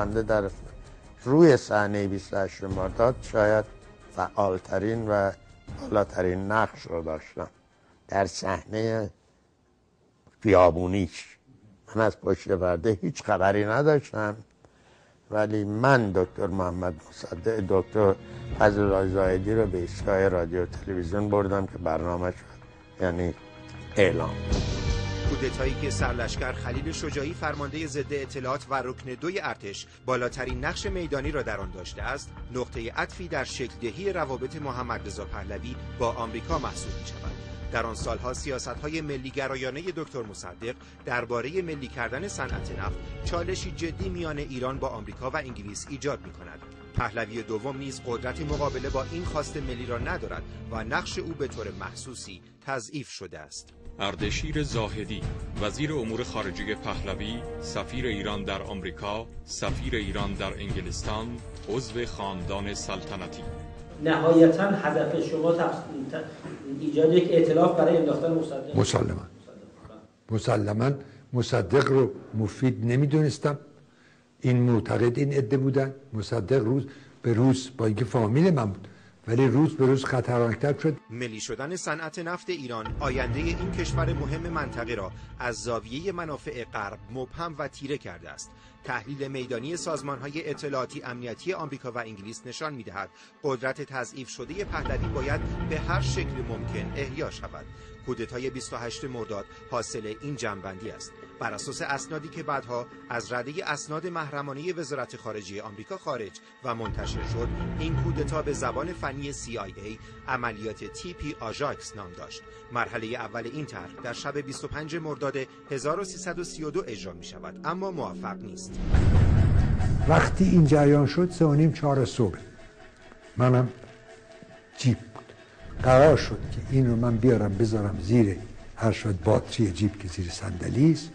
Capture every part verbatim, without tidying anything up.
بنده در روی صحنه بیست و هشتم مرداد شاید فعالترین و بالاترین نقش رو داشتم در صحنه خیابونیش. من از پشت پرده هیچ خبری نداشتم، ولی من دکتر محمد مصدق دکتر فضل‌الله زاهدی رو به ایستگاه رادیو و تلویزیون بردم که برنامه شد، یعنی اعلام. کودتایی که سرلشکر خلیل شجاعی فرمانده ضد اطلاعات و رکن دوی ارتش بالاترین نقش میدانی را در آن داشته است، نقطه عطفی در شکل دهی روابط محمد رضا پهلوی با آمریکا محسوب می‌شود. در آن سالها سیاست‌های ملی‌گرایانه دکتر مصدق درباره ملی کردن صنعت نفت چالشی جدی میان ایران با آمریکا و انگلیس ایجاد می‌کند. پهلوی دوم نیز قدرت مقابله با این خواست ملی را ندارد و نقش او به طور محسوسی تضعیف شده است. اردشیر زاهدی، وزیر امور خارجه پهلوی، سفیر ایران در آمریکا، سفیر ایران در انگلستان، عضو خاندان سلطنتی. نهایتاً هدف شما ایجاد یک ائتلاف برای انداختن مصدق؟ مسلماً مسلماً مصدق رو مفید نمیدونستم. این معتقد این عده بودن. مصدق روز به روز با اینکه فامیل من بود، ولی روز به روز خطرناکتر شد. ملی شدن صنعت نفت ایران آینده این کشور مهم منطقه را از زاویه منافع غرب مبهم و تیره کرده است. تحلیل میدانی سازمان‌های اطلاعاتی امنیتی آمریکا و انگلیس نشان می‌دهد قدرت تضعیف شده پهلوی باید به هر شکل ممکن احیا شود. کودتای بیست و هشتم مرداد حاصل این جمع‌بندی است. بر اساس اسنادی که بعدها از رده اسناد محرمانه وزارت خارجه آمریکا خارج و منتشر شد، این کودتا به زبان فنی سی آی ای عملیات تی پی آژاکس نام داشت. مرحله اول این طرح در شب بیست و پنجم مرداد هزار و سیصد و سی و دو اجرا می شود، اما موفق نیست. وقتی این جریان شد سه و نیم چهار صبح، منم جیب بود. قرار شد که این رو من بیارم بذارم زیر هر شد باتری جیب که زیر صندلی است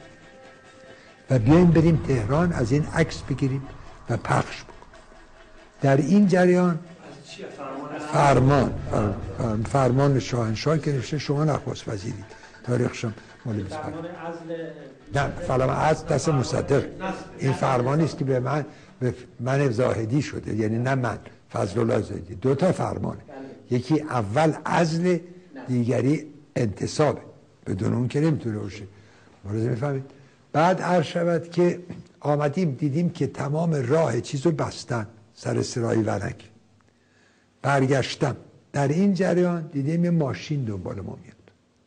و بیایم بریم تهران از این عکس بگیریم و پخش بکنیم. در این جریان فرمان فرمان, فرمان شاهنشاه که نوشته شما نخست وزیری، تاریخشم مال بیست و پنج. نه فرمان از دست مصدق. این فرمانی است که به من به من زاهدی شده، یعنی نه من، فضل‌الله زاهدی. دو تا فرمانه، یکی اول عزل، دیگری انتصابه. بدون اون که نمیتونه باشه. مورد میفهمید؟ بعد عرض شود که آمدیم دیدیم که تمام راه چیزو بستن سر سرای ورک. برگشتم در این جریان دیدیم یه ماشین دنبال ما میاد.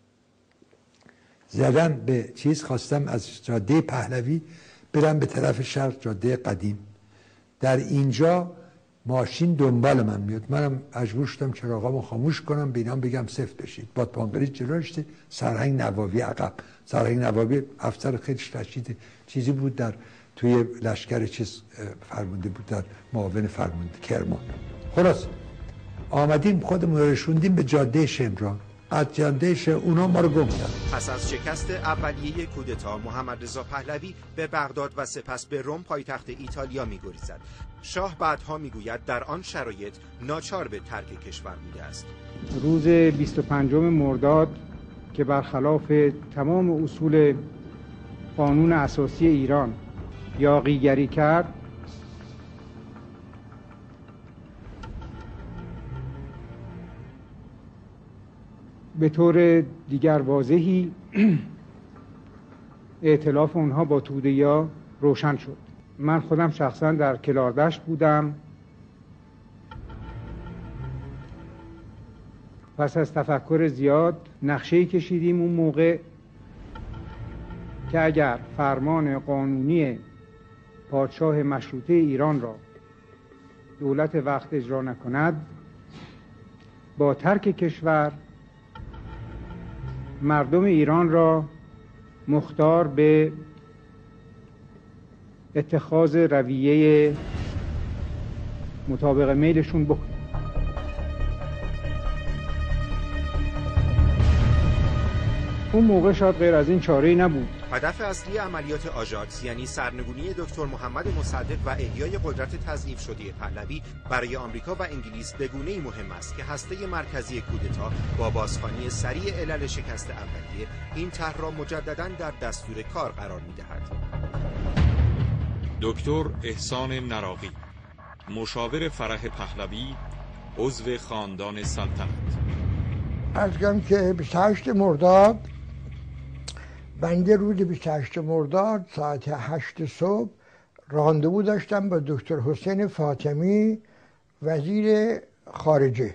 زدم به چیز، خواستم از جاده پهلوی برم به طرف شرق، جاده قدیم. در اینجا ماشین دنبال من میاد. منم مجبور شدم چراغامو خاموش کنم، بینام بگم صفر بشید. باد پانقری جلو رشته، سرهنگ نوابی عقب. سرهنگ نوابی افسر خیلی رشید چیزی بود، در توی لشکر چیز فرمانده بود، در معاون فرمانده کرمان. خلاص آمدیم خودمون رو رسوندیم به جاده شمران. از جاده ش اونا ما رو گم کردن. پس از شکست اولیه کودتا، محمد رضا پهلوی به بغداد و سپس به روم پایتخت ایتالیا می‌گریزد. شاه بعدها میگوید در آن شرایط ناچار به ترک کشور بوده است. روز بیست و پنجم مرداد که برخلاف تمام اصول قانون اساسی ایران یاغیگری کرد، به طور دیگر واضحی ائتلاف اونها با توده‌ها روشن شد. من خودم شخصا در کلاردشت بودم. پس از تفکر زیاد نقشه‌ای کشیدیم اون موقع که اگر فرمان قانونی پادشاه مشروطه ایران را دولت وقت اجرا نکند، با ترک کشور مردم ایران را مختار به اتخاذ رویه مطابق میلشون بکنیم. اون موقع شاید غیر از این چاره‌ای نبود. هدف اصلی عملیات آژاکس یعنی سرنگونی دکتر محمد مصدق و احیای قدرت تضعیف شده پهلوی برای آمریکا و انگلیس به گونه‌ای مهم است که هسته مرکزی کودتا با بازخوانی سریع علل شکست اولیه این طرح را مجدداً در دستور کار قرار می‌دهد. دکتر احسان نراقی، مشاور فرح پهلوی، عضو خاندان سلطنت. عرض کنم که بیست و هشتم مرداد، بنده روز بیست و هشتم مرداد ساعت هشت صبح راندوو داشتم با دکتر حسین فاطمی وزیر خارجه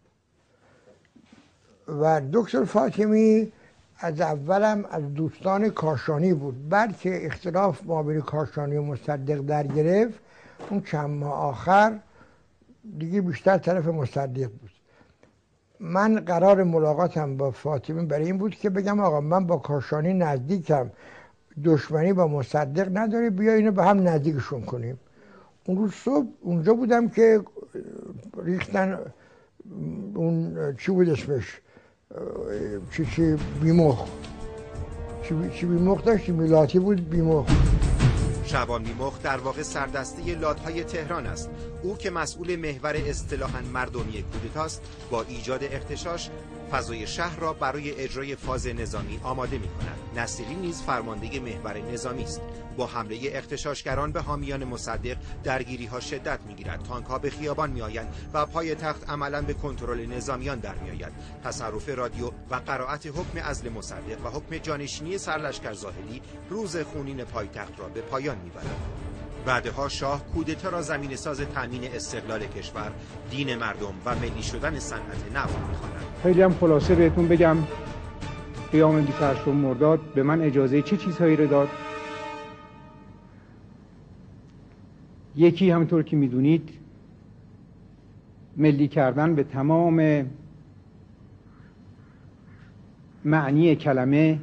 و دکتر فاطمی از اولم از دوستان کاشانی بود. بعد که اختلاف مابین کاشانی و مصدق در گرفت، اون چند ماه آخر دیگه بیشتر طرف مصدق بود. من قرار ملاقاتم با فاطمی برای این بود که بگم آقا من با کاشانی نزدیکم، دشمنی با مصدق نداره، بیا اینو به هم نزدیکشون کنیم. اون روز صبح اونجا بودم که ریختن اون چی بود اسمش، چی چی بیمخ چی, چی بیمخ داشتی میلاتی بود بیمخ. شعبان بیمخ در واقع سردسته لات‌های تهران است. او که مسئول محور اصطلاحاً مردمی کودتاست، با ایجاد اغتشاش فضای شهر را برای اجرای فاز نظامی آماده می‌کند. نصیری نیز فرمانده محور نظامی است. با حمله اغتشاشگران به حامیان مصدق درگیری‌ها شدت می‌گیرد. تانک‌ها به خیابان می‌آیند و پایتخت عملاً به کنترل نظامیان در می‌آید. تصرف رادیو و قرائت حکم عزل مصدق و حکم جانشینی سرلشکر زاهدی روز خونین پایتخت را به پایان می‌برد. بعدها شاه کودتا را زمین ساز تامین استقلال کشور، دین مردم و ملی شدن صنعت نفت می‌خواند. خیلی هم خلاصه بهتون بگم، قیام بیست و هشتم مرداد به من اجازه چه چیزهایی رو داد؟ یکی همونطور که میدونید ملی کردن به تمام معنی کلمه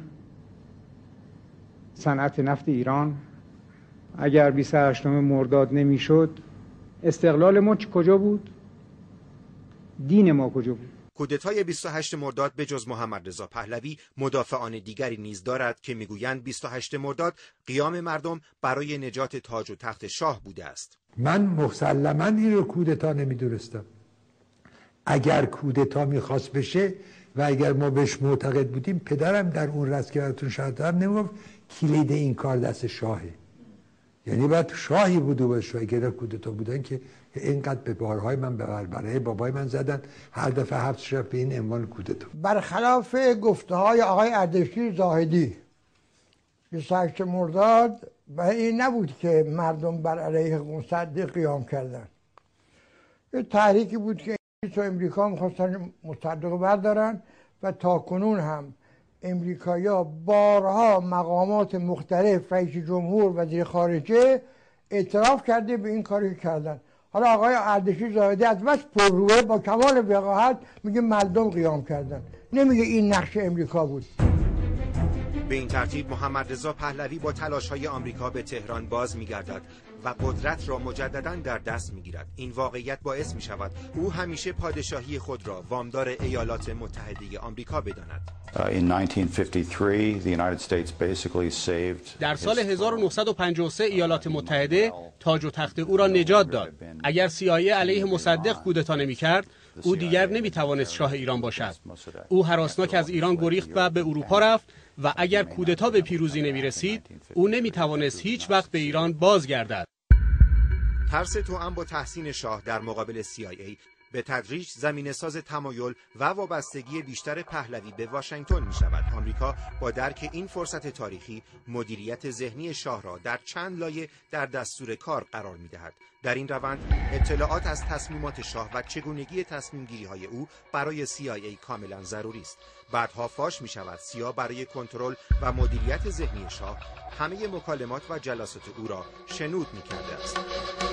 صنعت نفت ایران. اگر بیست و هشتم مرداد نمیشد، استقلال ما کجا بود؟ دین ما کجا بود؟ کودتای بیست و هشتم مرداد به جز محمد رضا پهلوی مدافعان دیگری نیز دارد که میگویند بیست و هشتم مرداد قیام مردم برای نجات تاج و تخت شاه بوده است. من مسلماً این رو کودتا نمیدونستم. اگر کودتا میخواست بشه و اگر ما بهش معتقد بودیم، پدرم در اون رست که براتون شاهد دارم نمیگفت کلید این کار دست شاهه. یعنی باید شاهی بوده باشه. اگر کودتا بودن که اینقدر به بارهای من به برای بابای من زدن، هر دفعه هفت شب به این عنوان کودتا. برخلاف گفته های آقای اردشیر زاهدی، بیست و هشتم مرداد برای این نبود که مردم بر علیه مصدق قیام کردن. یه تحریکی بود که انگلیس و امریکا میخواستن مصدق بردارن و تا کنون هم امریکایی‌ها بارها مقامات مختلف، رئیس جمهور، وزیر خارجه اعتراف کرده به این کاری که کردن. حالا آقای اردشیر زاهدی از بس پرروه با کمال وقاحت میگه مردم قیام کردن، نمیگه این نقش امریکا بود. به این ترتیب محمد رضا پهلوی با تلاش‌های آمریکا به تهران باز می‌گردد و قدرت را مجدداً در دست می‌گیرد. این واقعیت باعث می‌شود او همیشه پادشاهی خود را وامدار ایالات متحده آمریکا بداند. در سال هزار و نهصد و پنجاه و سه ایالات متحده تاج و تخت او را نجات داد. اگر سی آی ای علیه مصدق کودتا نمی‌کرد، او دیگر نمی‌توانست شاه ایران باشد. او هراسناک از ایران گریخت و به اروپا رفت و اگر کودتا به پیروزی نمی‌رسید، او نمی‌توانست هیچ وقت به ایران بازگردد. ترس توأم با تحسین شاه در مقابل سی آی ای به تدریج زمینه‌ساز تمایل و وابستگی بیشتر پهلوی به واشنگتن می شود. آمریکا با درک این فرصت تاریخی مدیریت ذهنی شاه را در چند لایه در دستور کار قرار می دهد. در این روند اطلاعات از تصمیمات شاه و چگونگی تصمیم گیری های او برای سی آی ای کاملا ضروری است. بعدها فاش می شود سیا برای کنترل و مدیریت ذهنی شاه همه مکالمات و جلسات او را شنود می کرده است.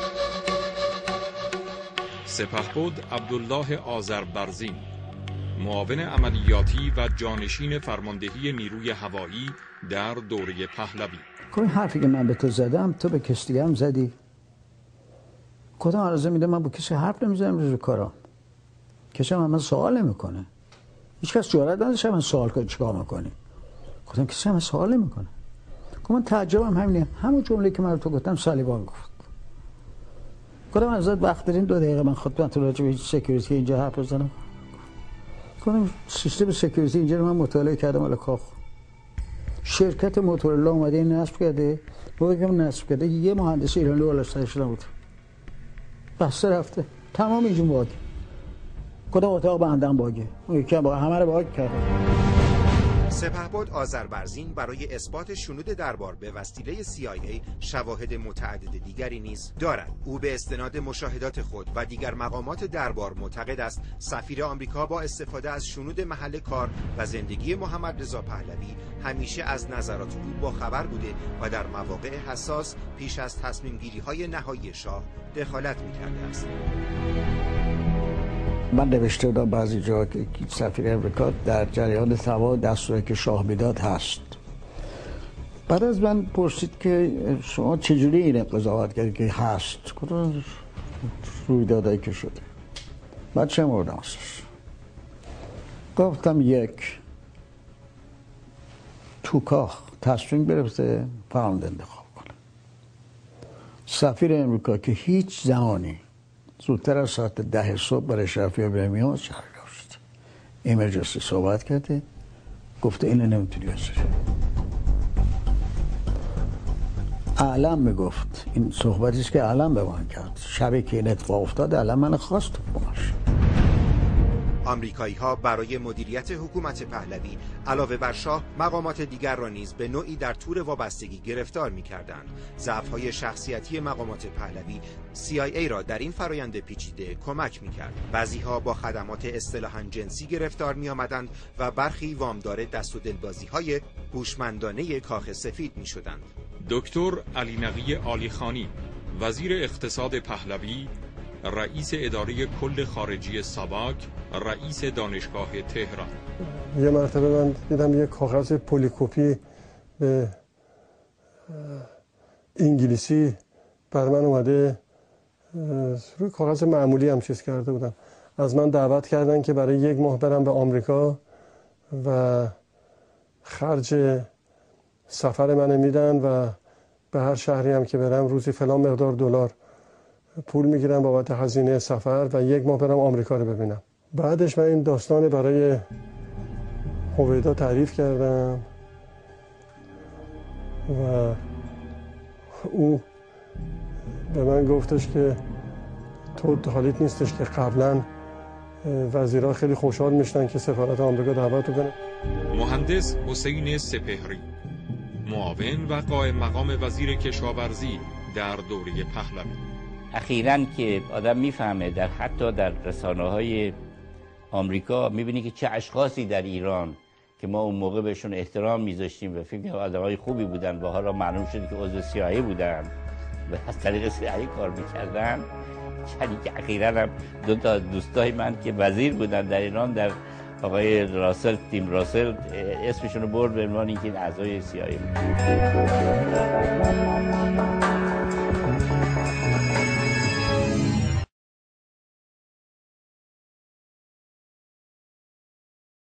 سپهبد عبدالله آذربرزین، معاون عملیاتی و جانشین فرماندهی نیروی هوایی در دوره پهلوی. این حرفی که من به تو زدم تو به کسی دیگه هم زدی؟ کدام عرضه میده من با کسی حرف نمیزنم روی کارا. کسی هم من سوال نمیکنه. هیچ کس جرئت نداره من سوال کنه چیکار میکنی. کدام کسی هم سوال نمیکنه. من تعجبم همینه. همون جمله که من تو گفتم سالیوان گفت. کدام ازت وقت دارین دو دقیقه من خدمت راجع به سکیوریتی اینجا حرف بزنم؟ کدام سیستم سکیوریتی اینجا رو من مطالعه کردم، ولی کاخ شرکت موتورلا اومده این نصب کرده، موقعی که نصب کرده یه مهندس ایرانی بالاش سرش نبود، بسته رفته، تمام اینجون باگه. کدام اتاق بندم باگه، اون یکی هم باگه، همه رو باگ کرده. سپهبد آذربرزین برای اثبات شنود دربار به وسیله سی آی ای شواهد متعدد دیگری نیز دارد. او به استناد مشاهدات خود و دیگر مقامات دربار معتقد است سفیر آمریکا با استفاده از شنود محل کار و زندگی محمد رضا پهلوی همیشه از نظرات او با خبر بوده و در مواقع حساس پیش از تصمیم گیری های نهایی شاه دخالت می‌کرده است. من نوشته بودم بعضی جا که سفیر امریکا در جریان تمام دستوری که شاه میداد هست. بعد از من پرسید که شما چجوری این قضاوت کردید که هست؟ کدوم رویدادایی که شده؟ بعد چه مورد هستش؟ گفتم یک، توکاخ تصمیم گرفته فرمانده انتخاب کنه. سفیر امریکا که هیچ زمانی زودتر از ساعت ده صبح برای شرفی ابراهیمی ها شهر داشت، ایمرجنسی صحبت کرده، گفته اینو نمیتونی بسازی. اعلم میگفت، این صحبتیست که اعلم به من کرد، شبی که این اتفاق افتاد اعلم من خواست بماش. آمریکایی ها برای مدیریت حکومت پهلوی علاوه بر شاه مقامات دیگر را نیز به نوعی در تور وابستگی گرفتار می‌کردند. ضعف‌های شخصیتی مقامات پهلوی سی آی ای را در این فرایند پیچیده کمک می‌کرد. بعضی‌ها با خدمات اصطلاحاً جنسی گرفتار می‌آمدند و برخی وامدار دست و دلبازی‌های هوشمندانه کاخ سفید می‌شدند. دکتر علی نقی عالیخانی، وزیر اقتصاد پهلوی، رئیس اداره کل خارجی ساواک، رئیس دانشگاه تهران. یه مرتبه من دیدم یه کاغذ پلیکوپی به انگلیسی بر من اومده، روی کاغذ معمولی هم چیز کرده بودم. از من دعوت کردن که برای یک ماه برم به آمریکا و خرج سفر منو میدن و به هر شهری هم که برم روزی فلان مقدار دلار پول میگیرم بابت هزینه سفر و یک ماه برم آمریکا رو ببینم. بعدش من این داستان برای هویدا تعریف کردم و او به من گفتش که تو حالیت نیستش که قبلا وزیرها خیلی خوشحال میشن که سفارت آمریکا دعوت کنه. مهندس حسین سپهری، معاون و قائم مقام وزیر کشاورزی در دوره پهلوی. اخیراً که آدم میفهمه در حتی در رسانه‌های آمریکا میبینی که چه اشخاصی در ایران که ما اون موقع بهشون احترام میذاشتیم و فکر کنم آدمای خوبی بودن و حالا معلوم شد که عضو سی آی ای بودن و از طریق سی آی ای کار میکردن. یعنی که اخیراً هم دو تا دوستای من که وزیر بودن در ایران، در آقای راسل، تیم راسل، اسمشون رو برد به عنوان اینکه اعضای سی آی ای